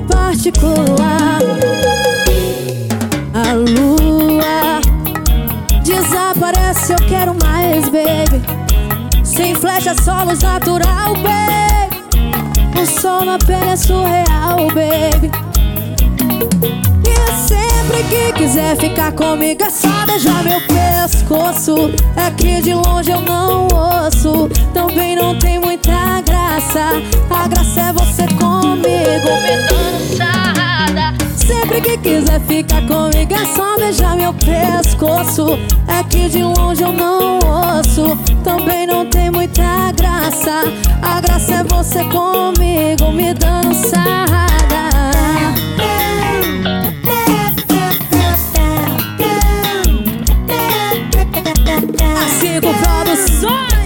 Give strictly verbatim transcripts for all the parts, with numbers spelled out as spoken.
particular. A lua desaparece, eu quero mais, baby. Sem flecha, só luz natural, baby. O sol na pele é surreal, baby. E sempre que quiser ficar comigo é só beijar meu pescoço. É que de longe eu não ouço, também não tem muita graça. A graça é você comigo, me dando sarrada. Sempre que quiser ficar comigo é só beijar meu pescoço. É que de longe eu não ouço, também não tem muita graça. A graça é você comigo, me dando sarrada. As cinco produções.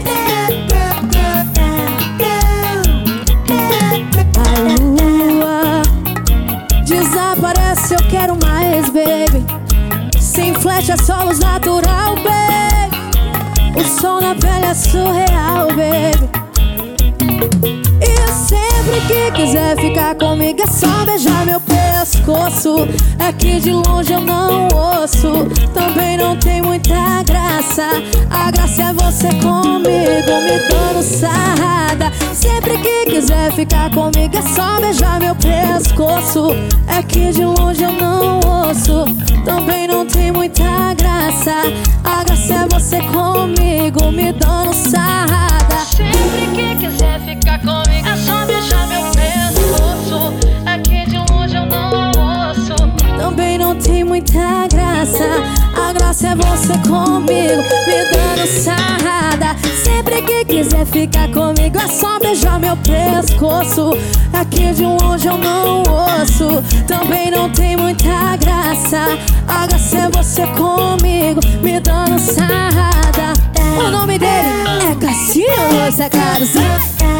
A lua desaparece, eu quero mais, baby. Sem flecha, só luz natural, baby. O sol na pele é surreal, baby. E sempre que quiser ficar comigo é só beijar meu pescoço. É que de longe eu não ouço, também não tem muita graça. A graça é você comigo, me dando sarrada. Sempre que quiser ficar comigo é só beijar meu pescoço. É que de longe eu não ouço, também não tem muita graça. A graça é você comigo, me dando sarrada. Sempre que quiser ficar comigo é só beijar meu pescoço. É que de longe eu não ouço, também não tem muita graça. A graça é você comigo, me dando sarrada. Sempre que quiser ficar comigo é só beijar meu pescoço. É que de longe eu não ouço, também não tem muita graça. A graça é você comigo, me dando sarrada. O nome dele é Cassinho, você é Carlos.